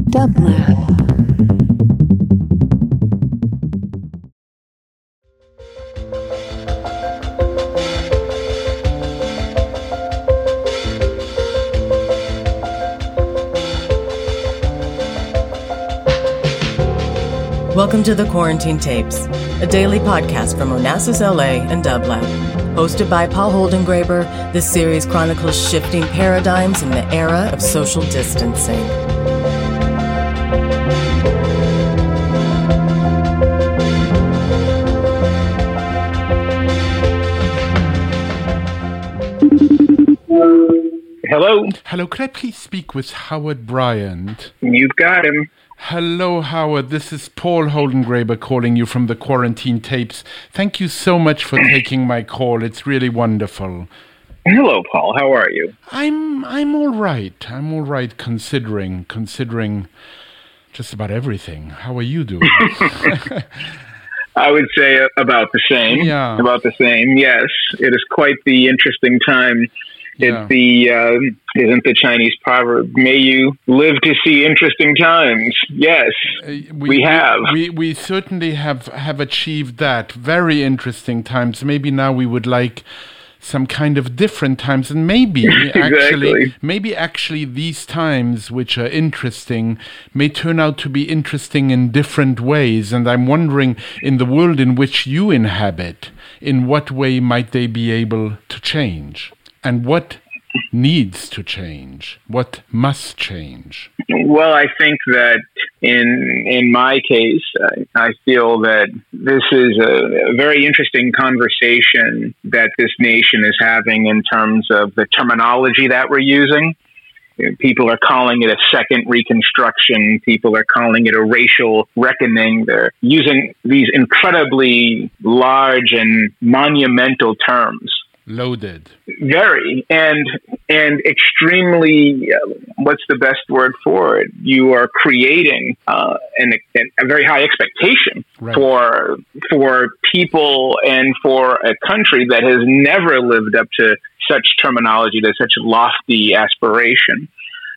Dublab. Welcome to the Quarantine Tapes, a daily podcast from Onassis LA and Dublab. Hosted by Paul Holdengraber, this series chronicles shifting paradigms in the era of social distancing. Hello. Hello, could I please speak with Howard Bryant? You've got him. Hello, Howard. This is Paul Holdengraber calling you from the Quarantine Tapes. Thank you so much for taking my call. It's really wonderful. Hello, Paul. How are you? I'm all right. I'm all right considering just about everything. How are you doing? I would say about the same. Yeah. About the same. Yes. It is quite the interesting time. Yeah. It's isn't the Chinese proverb, may you live to see interesting times? Yes, we have. We certainly have achieved that. Very interesting times. Maybe now we would like some kind of different times, and maybe actually these times which are interesting may turn out to be interesting in different ways. And I'm wondering, in the world in which you inhabit, in what way might they be able to change? And what needs to change? What must change? Well, I think that in my case, I feel that this is a very interesting conversation that this nation is having in terms of the terminology that we're using. People are calling it a second Reconstruction. People are calling it a racial reckoning. They're using these incredibly large and monumental terms. Loaded. Very. And extremely, what's the best word for it? You are creating a very high expectation for people and for a country that has never lived up to such terminology, to such lofty aspiration.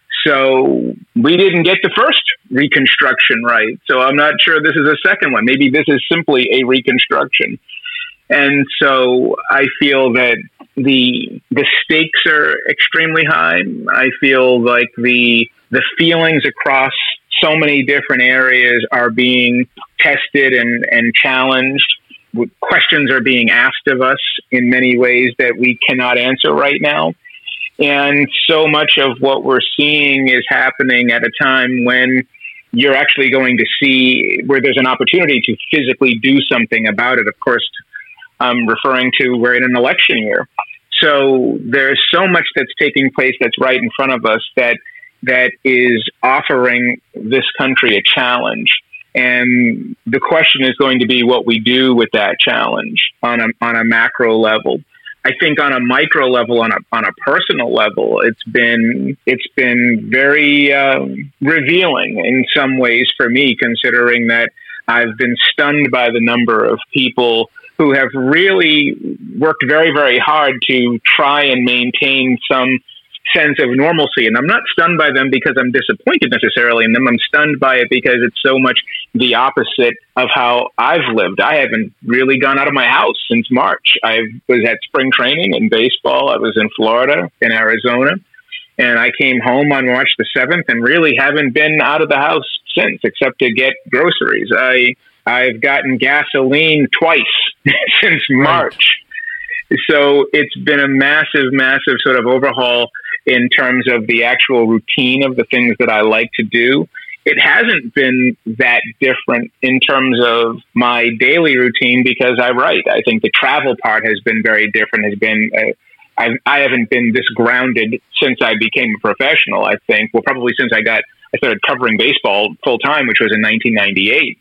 So we didn't get the first Reconstruction right. So I'm not sure this is a second one. Maybe this is simply a Reconstruction. And so I feel that the stakes are extremely high. I feel like the feelings across so many different areas are being tested and challenged. Questions are being asked of us in many ways that we cannot answer right now. And so much of what we're seeing is happening at a time when you're actually going to see where there's an opportunity to physically do something about it. Of course, I'm referring to we're in an election year. So there's so much that's taking place that's right in front of us that is offering this country a challenge. And the question is going to be what we do with that challenge on a macro level. I think on a micro level, on a personal level, it's been very revealing in some ways for me, considering that I've been stunned by the number of people who have really worked very, very hard to try and maintain some sense of normalcy. And I'm not stunned by them because I'm disappointed necessarily in them. I'm stunned by it because it's so much the opposite of how I've lived. I haven't really gone out of my house since March. I was at spring training in baseball. I was in Florida, in Arizona. And I came home on March the 7th and really haven't been out of the house since, except to get groceries. I've gotten gasoline twice since March. So it's been a massive, massive sort of overhaul in terms of the actual routine of the things that I like to do. It hasn't been that different in terms of my daily routine because I write. I think the travel part has been very different, I haven't been this grounded since I became a professional, I think. Well, probably since I started covering baseball full time, which was in 1998.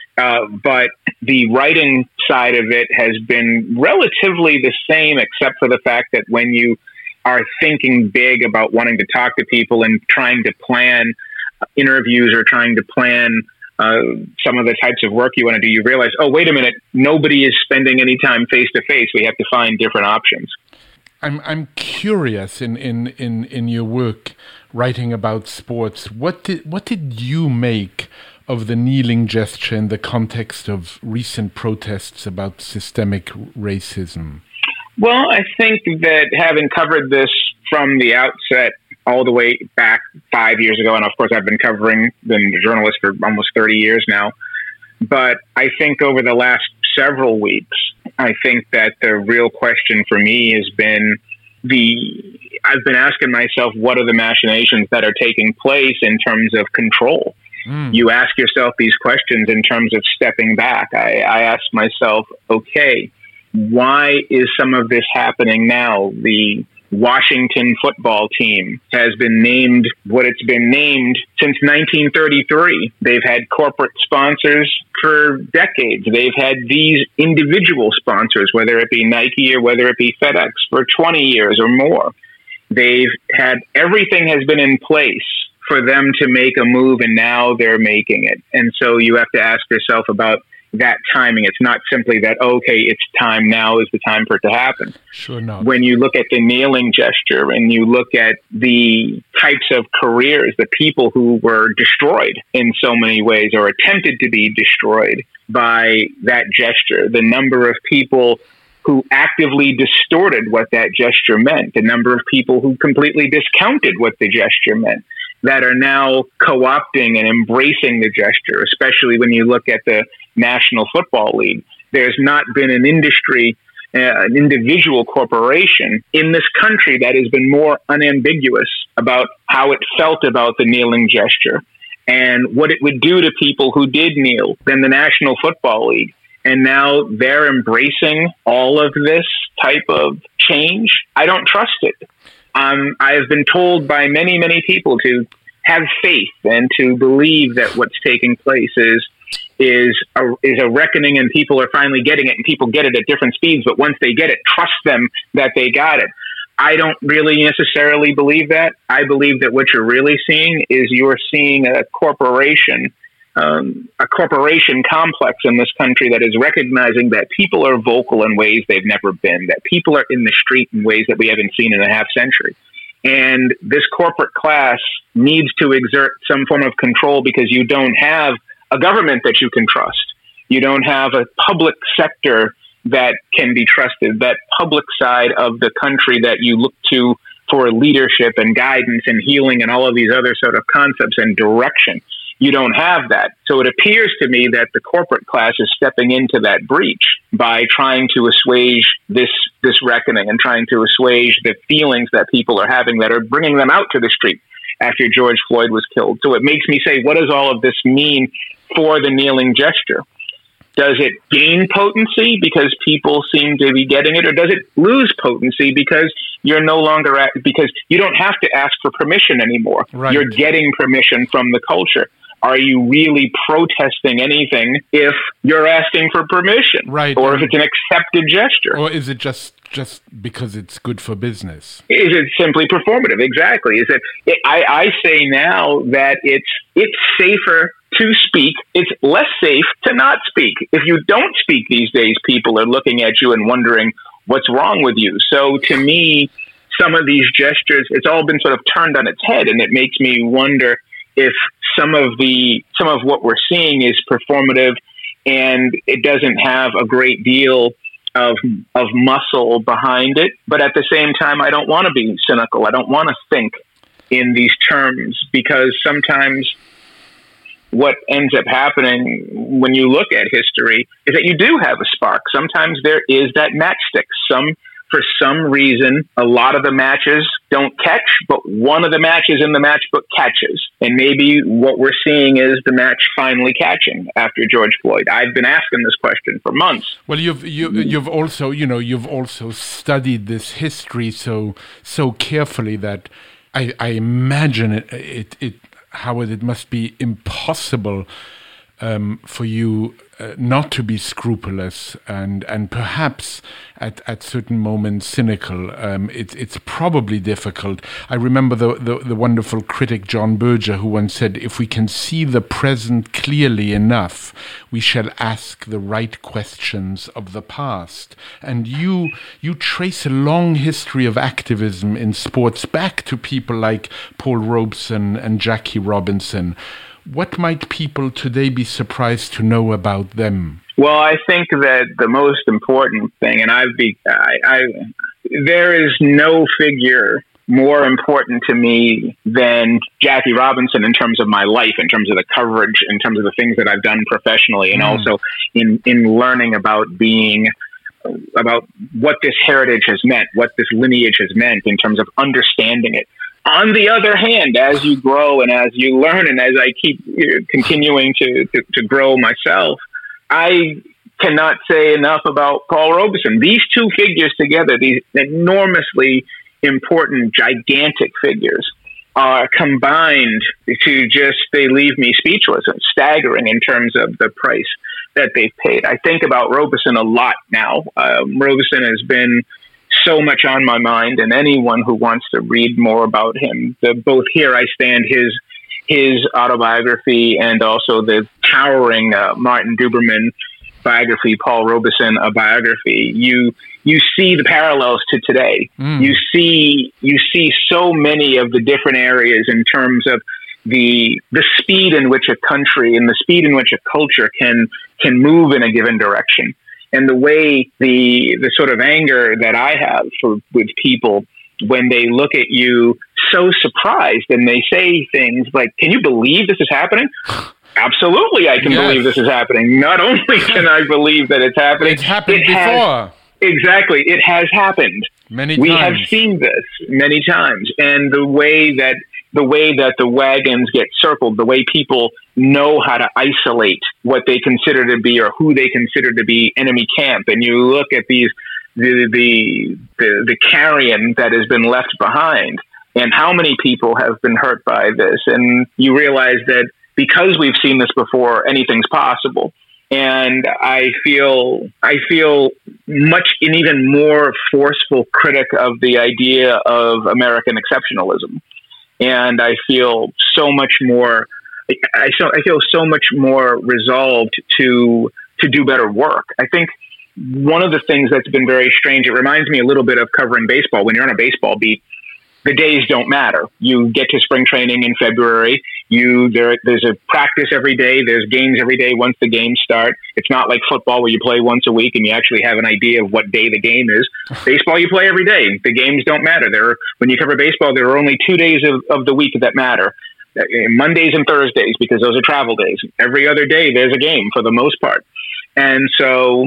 But the writing side of it has been relatively the same, except for the fact that when you are thinking big about wanting to talk to people and trying to plan interviews or trying to plan some of the types of work you want to do, you realize, oh, wait a minute, nobody is spending any time face to face. We have to find different options. I'm curious in your work writing about sports. What did you make of the kneeling gesture in the context of recent protests about systemic racism? Well, I think that having covered this from the outset all the way back 5 years ago, and of course I've been covering, been a journalist for almost 30 years now, but I think over the last several weeks, I think that the real question for me has been I've been asking myself, what are the machinations that are taking place in terms of control? You ask yourself these questions in terms of stepping back. I ask myself, okay, why is some of this happening now? The Washington football team has been named what it's been named since 1933. They've had corporate sponsors for decades. They've had these individual sponsors, whether it be Nike or whether it be FedEx, for 20 years or more. They've had, everything has been in place for them to make a move, and now they're making it. And so you have to ask yourself about that timing. It's not simply that, okay, it's time, now is the time for it to happen. Sure not. When you look at the kneeling gesture and you look at the types of careers, the people who were destroyed in so many ways or attempted to be destroyed by that gesture, the number of people who actively distorted what that gesture meant, the number of people who completely discounted what the gesture meant, that are now co-opting and embracing the gesture, especially when you look at the National Football League. There's not been an industry, an individual corporation in this country that has been more unambiguous about how it felt about the kneeling gesture and what it would do to people who did kneel than the National Football League. And now they're embracing all of this type of change. I don't trust it. I have been told by many, many people to have faith and to believe that what's taking place is a reckoning, and people are finally getting it, and people get it at different speeds. But once they get it, trust them that they got it. I don't really necessarily believe that. I believe that what you're really seeing is you're seeing a corporation complex in this country that is recognizing that people are vocal in ways they've never been, that people are in the street in ways that we haven't seen in a half century. And this corporate class needs to exert some form of control because you don't have a government that you can trust. You don't have a public sector that can be trusted, that public side of the country that you look to for leadership and guidance and healing and all of these other sort of concepts and direction. You don't have that. So it appears to me that the corporate class is stepping into that breach by trying to assuage this reckoning and trying to assuage the feelings that people are having that are bringing them out to the street after George Floyd was killed. So it makes me say, what does all of this mean for the kneeling gesture? Does it gain potency because people seem to be getting it, or does it lose potency because you're no longer because you don't have to ask for permission anymore? Right. You're getting permission from the culture. Are you really protesting anything if you're asking for permission? Right. Or if it's an accepted gesture? Or is it just because it's good for business? Is it simply performative? Exactly. Is it? I say now that it's safer to speak. It's less safe to not speak. If you don't speak these days, people are looking at you and wondering what's wrong with you. So to me, some of these gestures, it's all been sort of turned on its head, and it makes me wonder if some of what we're seeing is performative and it doesn't have a great deal of muscle behind it. But at the same time, I don't want to be cynical. I don't want to think in these terms, because sometimes what ends up happening when you look at history is that you do have a spark. Sometimes there is that matchstick. For some reason, a lot of the matches don't catch, but one of the matches in the matchbook catches. And maybe what we're seeing is the match finally catching after George Floyd. I've been asking this question for months. Well, you've also studied this history so carefully that I imagine it must be impossible for you not to be scrupulous and perhaps at certain moments cynical. It's probably difficult. I remember the wonderful critic John Berger, who once said, "If we can see the present clearly enough, we shall ask the right questions of the past." And you trace a long history of activism in sports back to people like Paul Robeson and Jackie Robinson. What might people today be surprised to know about them? Well, I think that the most important thing, and there is no figure more important to me than Jackie Robinson in terms of my life, in terms of the coverage, in terms of the things that I've done professionally, and also in learning about what this heritage has meant, what this lineage has meant in terms of understanding it. On the other hand, as you grow and as you learn and as I keep continuing to grow myself, I cannot say enough about Paul Robeson. These two figures together, these enormously important, gigantic figures, are combined to they leave me speechless and staggering in terms of the price that they've paid. I think about Robeson a lot now. Robeson has been so much on my mind, and anyone who wants to read more about him, both Here I Stand, his autobiography, and also the towering Martin Duberman biography, Paul Robeson, a biography, you see the parallels to today. You see so many of the different areas in terms of the speed in which a country and the speed in which a culture can move in a given direction. And the way the sort of anger that I have with people when they look at you so surprised and they say things like, "Can you believe this is happening?" Absolutely, I can believe this is happening. Not only can I believe that it's happening, it's happened before. Exactly, it has happened. Many times. We have seen this many times, and the way that the wagons get circled, the way people know how to isolate what they consider to be or who they consider to be enemy camp, and you look at the carrion that has been left behind, and how many people have been hurt by this, and you realize that because we've seen this before, anything's possible. And I feel much an even more forceful critic of the idea of American exceptionalism. And I feel so much more. I feel so much more resolved to do better work. I think one of the things that's been very strange. It reminds me a little bit of covering baseball. When you're on a baseball beat, the days don't matter. You get to spring training in February. There's a practice every day. There's games every day once the games start. It's not like football where you play once a week and you actually have an idea of what day the game is. Baseball, you play every day. The games don't matter. When you cover baseball, there are only 2 days of the week that matter. Mondays and Thursdays, because those are travel days. Every other day, there's a game for the most part. And so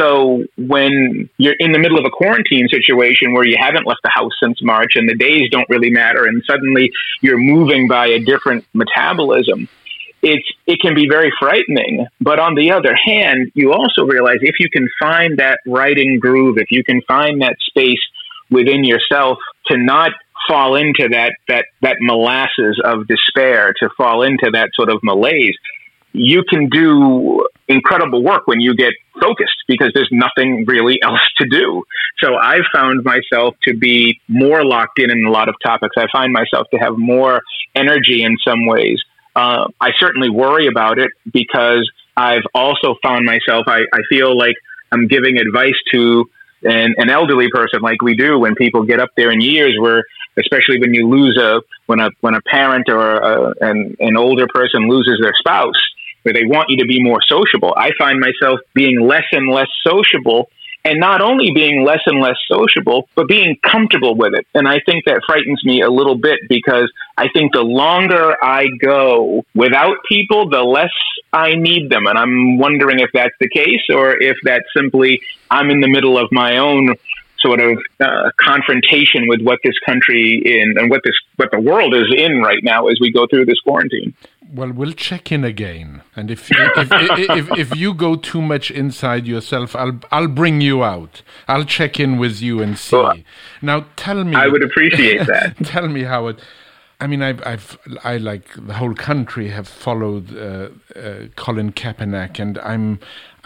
when you're in the middle of a quarantine situation where you haven't left the house since March and the days don't really matter, and suddenly you're moving by a different metabolism, it can be very frightening. But on the other hand, you also realize if you can find that writing groove, if you can find that space within yourself to not fall into that molasses of despair, to fall into that sort of malaise, you can do incredible work when you get focused because there's nothing really else to do. So I've found myself to be more locked in a lot of topics. I find myself to have more energy in some ways. I certainly worry about it because I've also found myself, I feel like I'm giving advice to an elderly person like we do when people get up there in years, where especially when you lose when a parent or an older person loses their spouse, where they want you to be more sociable. I find myself being less and less sociable, and not only being less and less sociable, but being comfortable with it. And I think that frightens me a little bit because I think the longer I go without people, the less I need them. And I'm wondering if that's the case or if that's simply I'm in the middle of my own sort of confrontation with what this country and what the world is in right now as we go through this quarantine. Well, we'll check in again, and if you go too much inside yourself, I'll bring you out. I'll check in with you and see. Well, now, tell me. I would appreciate that. Tell me, Howard, I mean, I like the whole country have followed Colin Kaepernick, and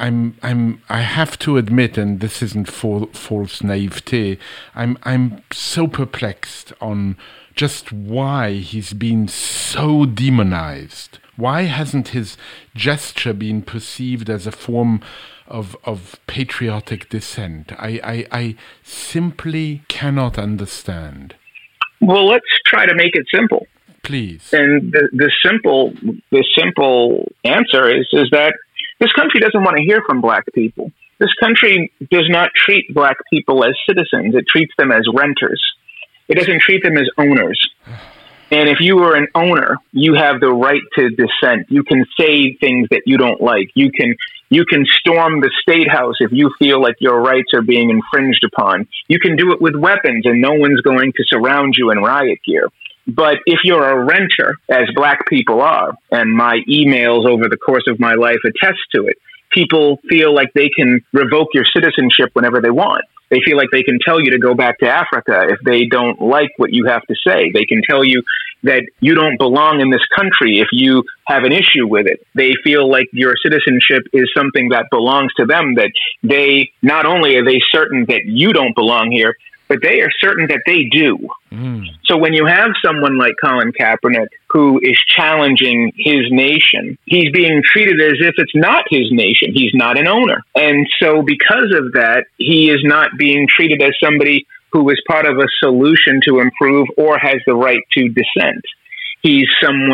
I have to admit, and this isn't false naivete, I'm so perplexed on just why he's been so demonized. Why hasn't his gesture been perceived as a form of patriotic dissent? I simply cannot understand. Well, let's try to make it simple. Please. And the simple answer is that this country doesn't want to hear from black people. This country does not treat black people as citizens. It treats them as renters. It doesn't treat them as owners. And if you are an owner, you have the right to dissent. You can say things that you don't like. You can storm the State House if you feel like your rights are being infringed upon. You can do it with weapons, and no one's going to surround you in riot gear. But if you're a renter, as black people are, and my emails over the course of my life attest to it, people feel like they can revoke your citizenship whenever they want. They feel like they can tell you to go back to Africa if they don't like what you have to say. They can tell you that you don't belong in this country if you have an issue with it. They feel like your citizenship is something that belongs to them, that they, not only are they certain that you don't belong here, but they are certain that they do. So when you have someone like Colin Kaepernick who is challenging his nation, he's being treated as if it's not his nation. He's not an owner. And so because of that, he is not being treated as somebody who is part of a solution to improve or has the right to dissent. He's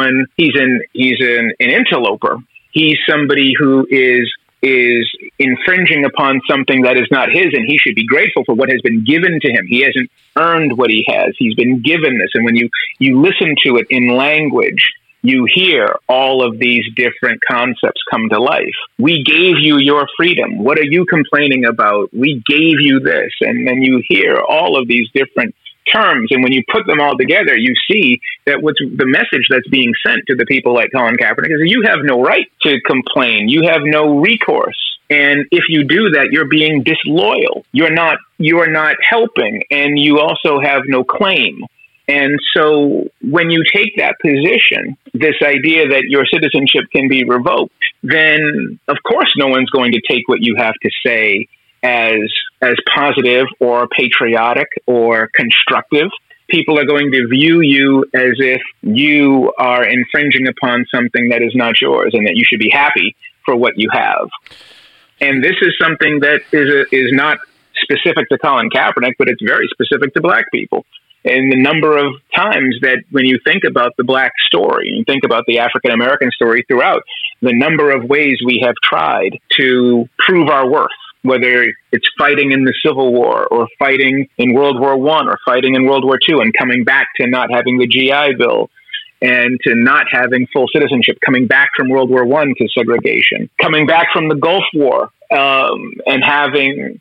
an interloper. He's somebody who is infringing upon something that is not his, and he should be grateful for what has been given to him. He hasn't earned what he has. He's been given this. And when you listen to it in language, you hear all of these different concepts come to life. We gave you your freedom. What are you complaining about? We gave you this. And then you hear all of these different terms. And when you put them all together, you see that what's the message that's being sent to the people like Colin Kaepernick is that you have no right to complain. You have no recourse. And if you do that, you're being disloyal. You are not helping, and you also have no claim. And so when you take that position, this idea that your citizenship can be revoked, then of course no one's going to take what you have to say as positive or patriotic or constructive. People are going to view you as if you are infringing upon something that is not yours and that you should be happy for what you have. And this is something that is not specific to Colin Kaepernick, but it's very specific to black people. And the number of times that when you think about the black story, you think about the African American story throughout, the number of ways we have tried to prove our worth, whether it's fighting in the Civil War or fighting in World War I or fighting in World War II and coming back to not having the GI Bill and to not having full citizenship, coming back from World War I to segregation, coming back from the Gulf War and having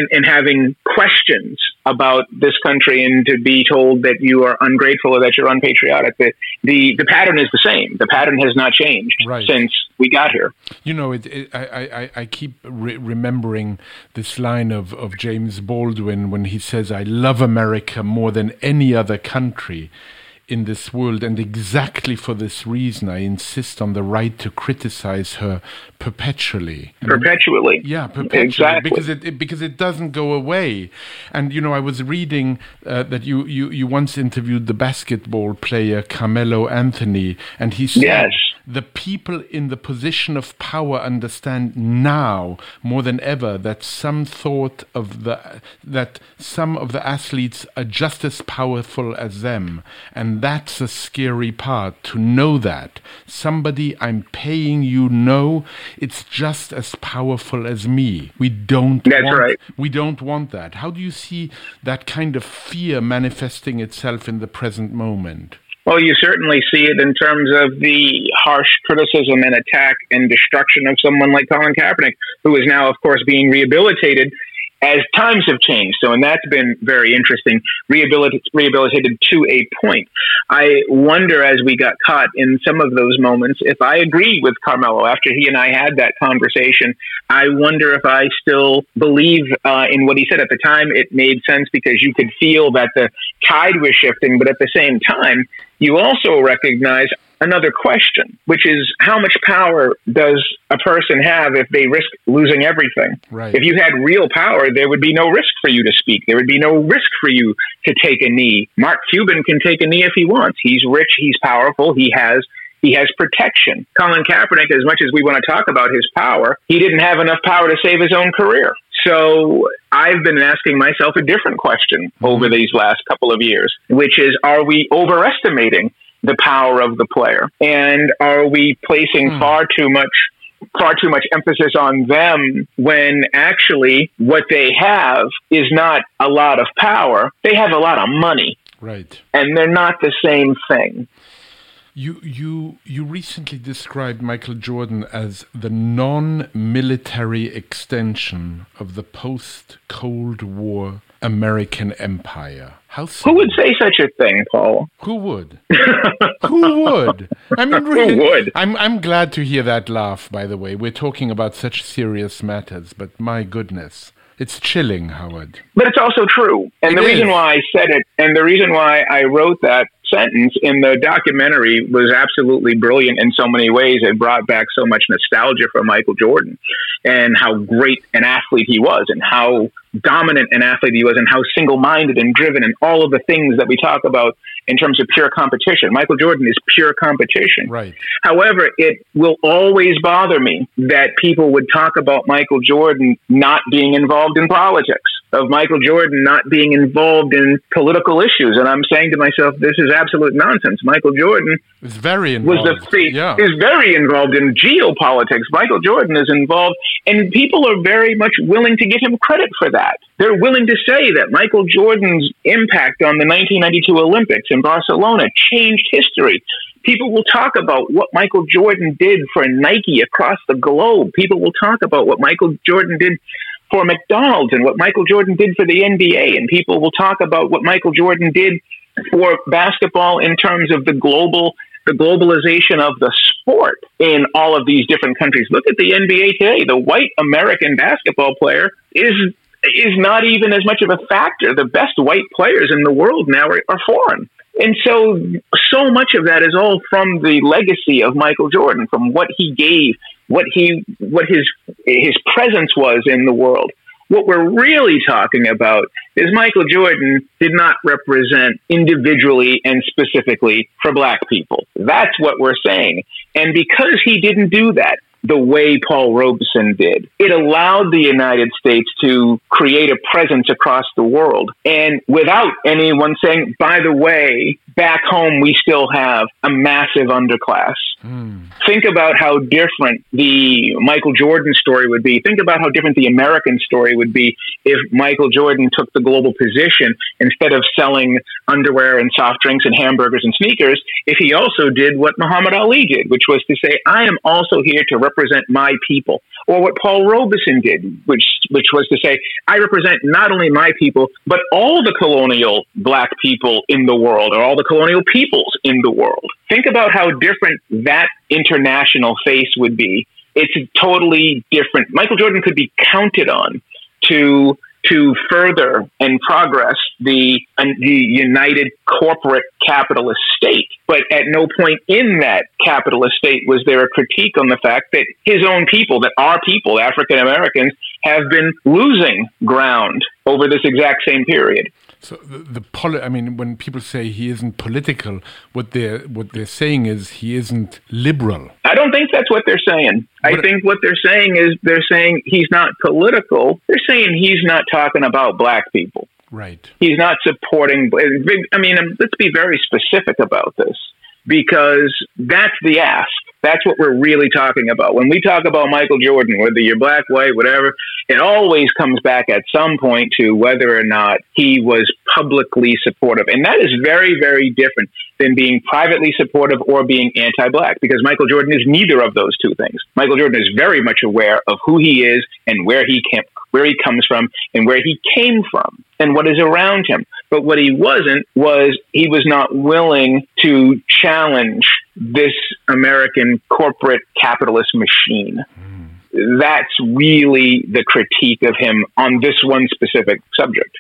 questions about this country and to be told that you are ungrateful or that you're unpatriotic. The pattern is the same. The pattern has not changed since we got here. You know, I keep remembering this line of James Baldwin when he says, "I love America more than any other country in this world, and exactly for this reason I insist on the right to criticize her perpetually." Perpetually. Yeah, perpetually. Exactly. Because it doesn't go away. And, you know, I was reading that you once interviewed the basketball player Carmelo Anthony, and he said, yes, the people in the position of power understand now more than ever that some of the athletes are just as powerful as them. And that's a scary part, to know that somebody I'm paying it's just as powerful as me. We don't want that. How do you see that kind of fear manifesting itself in the present moment? Well, you certainly see it in terms of the harsh criticism and attack and destruction of someone like Colin Kaepernick, who is now, of course, being rehabilitated as times have changed. So, and that's been very interesting, rehabilitated to a point. I wonder, as we got caught in some of those moments, if I agree with Carmelo after he and I had that conversation. I wonder if I still believe in what he said. At the time. It made sense because you could feel that the tide was shifting, but at the same time, you also recognize another question, which is how much power does a person have if they risk losing everything? Right. If you had real power, there would be no risk for you to speak. There would be no risk for you to take a knee. Mark Cuban can take a knee if he wants. He's rich. He's powerful. He has protection. Colin Kaepernick, as much as we want to talk about his power, he didn't have enough power to save his own career. So I've been asking myself a different question over these last couple of years, which is, are we overestimating the power of the player? And are we placing far too much emphasis on them when actually what they have is not a lot of power. They have a lot of money. Right. And they're not the same thing. You recently described Michael Jordan as the non-military extension of the post-Cold War American empire. How so? Who would say such a thing, Paul? Who would? Who would? I mean, really, who would? I'm glad to hear that laugh, by the way. We're talking about such serious matters, but my goodness. It's chilling, Howard. But it's also true. And the reason why I said it, and the reason why I wrote that sentence in the documentary was absolutely brilliant in so many ways. It brought back so much nostalgia for Michael Jordan and how great an athlete he was and how dominant an athlete he was and how single-minded and driven and all of the things that we talk about in terms of pure competition. Michael Jordan is pure competition. Right. However, it will always bother me that people would talk about Michael Jordan not being involved in politics, of Michael Jordan not being involved in political issues. And I'm saying to myself, this is absolute nonsense. Michael Jordan is very involved. Is very involved in geopolitics. Michael Jordan is involved, and people are very much willing to give him credit for that. They're willing to say that Michael Jordan's impact on the 1992 Olympics in Barcelona changed history. People will talk about what Michael Jordan did for Nike across the globe. People will talk about what Michael Jordan did for McDonald's and what Michael Jordan did for the NBA. And people will talk about what Michael Jordan did for basketball in terms of the globalization of the sport in all of these different countries. Look at the NBA today. The white American basketball player is not even as much of a factor. The best white players in the world now are foreign. And so much of that is all from the legacy of Michael Jordan, from what he gave, what his presence was in the world. What we're really talking about is Michael Jordan did not represent individually and specifically for Black people. That's what we're saying. And because he didn't do that the way Paul Robeson did, it allowed the United States to create a presence across the world. And without anyone saying, by the way, back home, we still have a massive underclass. Think about how different the Michael Jordan story would be. Think about how different the American story would be if Michael Jordan took the global position instead of selling underwear and soft drinks and hamburgers and sneakers, if he also did what Muhammad Ali did, which was to say, I am also here to represent my people. Or what Paul Robeson did, which was to say, I represent not only my people, but all the colonial Black people in the world, or all the colonial peoples in the world. Think about how different that international face would be. It's totally different. Michael Jordan could be counted on to further and progress the united corporate capitalist state. But at no point in that capitalist state was there a critique on the fact that his own people, that our people, African Americans, have been losing ground over this exact same period. So when people say he isn't political, what they're saying is he isn't liberal. I don't think that's what they're saying. I think what they're saying is they're saying he's not political. They're saying he's not talking about Black people. Right. He's not supporting. Let's be very specific about this, because that's the ask. That's what we're really talking about. When we talk about Michael Jordan, whether you're Black, white, whatever, it always comes back at some point to whether or not he was publicly supportive. And that is very, very different than being privately supportive or being anti-Black, because Michael Jordan is neither of those two things. Michael Jordan is very much aware of who he is and where he where he comes from and where he came from and what is around him. But what he wasn't was he was not willing to challenge this American corporate capitalist machine. That's really the critique of him on this one specific subject.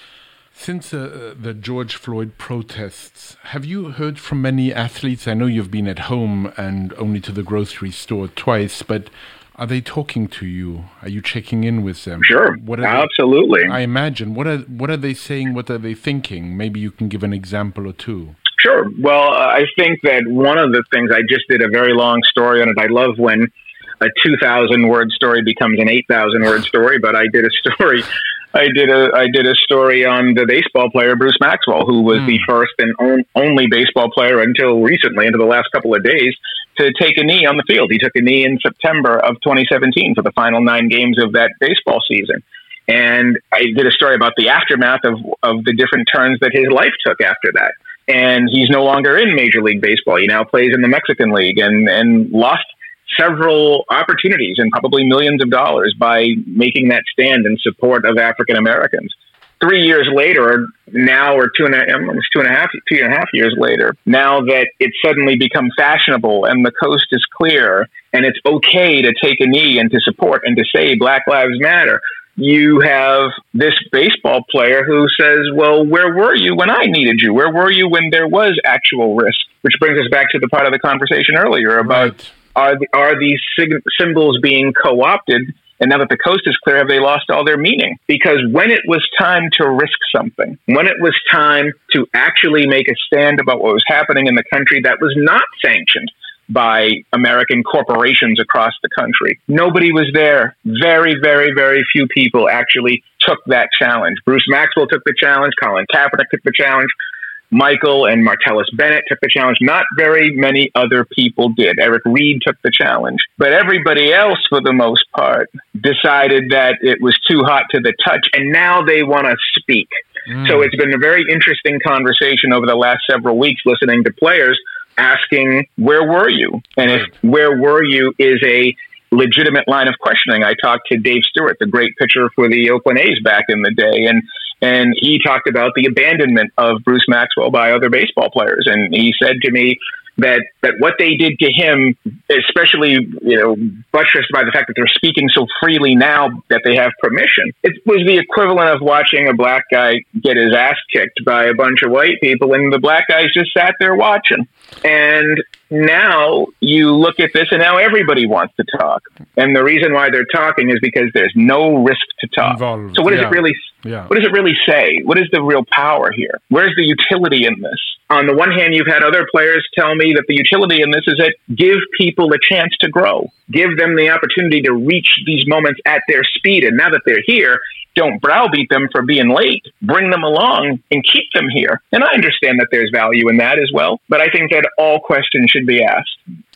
Since the George Floyd protests, have you heard from many athletes? I know you've been at home and only to the grocery store twice, but are they talking to you? Are you checking in with them? Sure, absolutely. I imagine. What are they saying? What are they thinking? Maybe you can give an example or two. Sure. Well, I think that one of the things, I just did a very long story on it. I love when a 2,000-word story becomes an 8,000-word story, but I did a story. I did a story on the baseball player Bruce Maxwell, who was the first and only baseball player until recently, into the last couple of days, to take a knee on the field. He took a knee in September of 2017 for the final 9 games of that baseball season. And I did a story about the aftermath of the different turns that his life took after that. And he's no longer in Major League Baseball. He now plays in the Mexican League and lost several opportunities and probably millions of dollars by making that stand in support of African Americans. 3 years later, now, or two and a half years later, now that it's suddenly become fashionable and the coast is clear and it's okay to take a knee and to support and to say Black Lives Matter, you have this baseball player who says, well, where were you when I needed you? Where were you when there was actual risk? Which brings us back to the part of the conversation earlier about are these symbols being co-opted? And now that the coast is clear, have they lost all their meaning? Because when it was time to risk something, when it was time to actually make a stand about what was happening in the country that was not sanctioned by American corporations across the country, nobody was there. Very, very, very few people actually took that challenge. Bruce Maxwell took the challenge. Colin Kaepernick took the challenge. Michael and Martellus Bennett took the challenge. Not very many other people did. Eric Reed took the challenge. But everybody else, for the most part, decided that it was too hot to the touch, and now they want to speak. So it's been a very interesting conversation over the last several weeks, listening to players asking, where were you? And if where were you is a legitimate line of questioning. I talked to Dave Stewart, the great pitcher for the Oakland A's back in the day, and he talked about the abandonment of Bruce Maxwell by other baseball players. And he said to me that what they did to him, especially, buttressed by the fact that they're speaking so freely now that they have permission, it was the equivalent of watching a black guy get his ass kicked by a bunch of white people, and the black guys just sat there watching. And now you look at this, and now everybody wants to talk. And the reason why they're talking is because there's no risk to talk. Involved. So what does it really? What does it really say? What is the real power here? Where's the utility in this? On the one hand, you've had other players tell me that the utility in this is that give people a chance to grow. Give them the opportunity to reach these moments at their speed. And now that they're here, don't browbeat them for being late. Bring them along and keep them here. And I understand that there's value in that as well. But I think that all questions should be asked.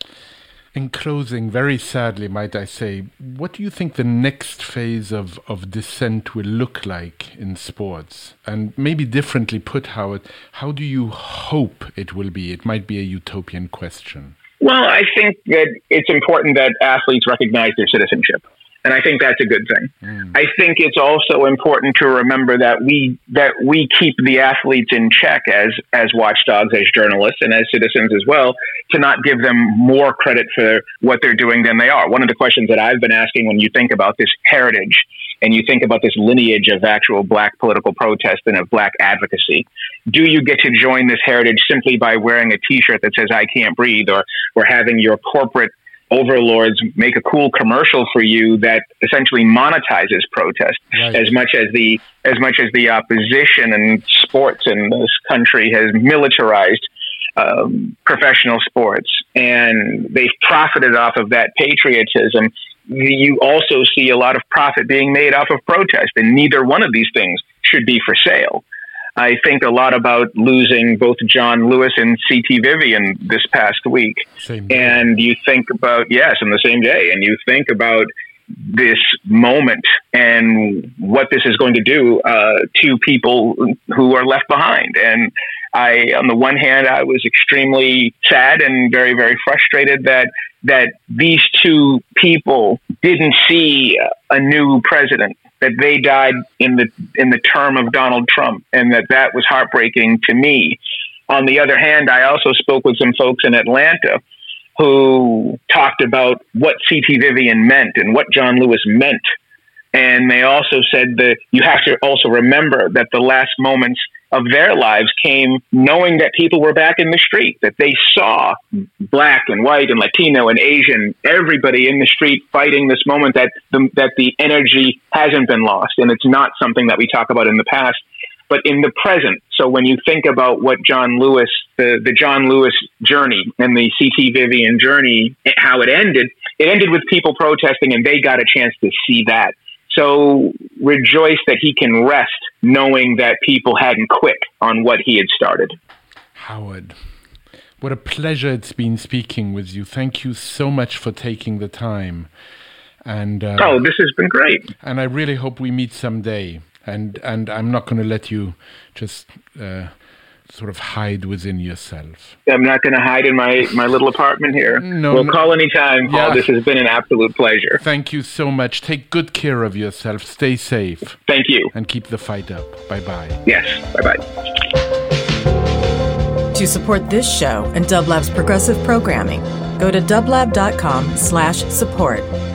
In closing, very sadly, might I say, what do you think the next phase of dissent will look like in sports? And maybe differently put, how do you hope it will be? It might be a utopian question. Well, I think that it's important that athletes recognize their citizenship. And I think that's a good thing. I think it's also important to remember that we keep the athletes in check as watchdogs, as journalists, and as citizens as well, to not give them more credit for what they're doing than they are. One of the questions that I've been asking when you think about this heritage and you think about this lineage of actual Black political protest and of Black advocacy, do you get to join this heritage simply by wearing a T-shirt that says "I can't breathe," or having your corporate overlords make a cool commercial for you that essentially monetizes protest, as much as the opposition and sports in this country has militarized professional sports, and they've profited off of that patriotism. You also see a lot of profit being made off of protest, and neither one of these things should be for sale. I think a lot about losing both John Lewis and C.T. Vivian this past week. And you think about, in the same day, and you think about this moment and what this is going to do to people who are left behind. And on the one hand, I was extremely sad and very, very frustrated that these two people didn't see a new president that they died in the term of Donald Trump, and that was heartbreaking to me. On the other hand, I also spoke with some folks in Atlanta who talked about what C.T. Vivian meant and what John Lewis meant. And they also said that you have to also remember that the last moments of their lives came knowing that people were back in the street, that they saw Black and white and Latino and Asian, everybody in the street fighting this moment, that the energy hasn't been lost. And it's not something that we talk about in the past, but in the present. So when you think about what John Lewis, the John Lewis journey and the C.T. Vivian journey, how it ended with people protesting, and they got a chance to see that. So rejoice that he can rest knowing that people hadn't quit on what he had started. Howard, what a pleasure it's been speaking with you. Thank you so much for taking the time. And this has been great. And I really hope we meet someday. And I'm not going to let you just sort of hide within yourself. I'm not going to hide in my little apartment here. We'll call anytime, Paul. Yeah. This has been an absolute pleasure. Thank you so much. Take good care of yourself. Stay safe. Thank you. And keep the fight up. Bye-bye. Yes. Bye-bye. To support this show and Dublab's progressive programming, go to dublab.com/support.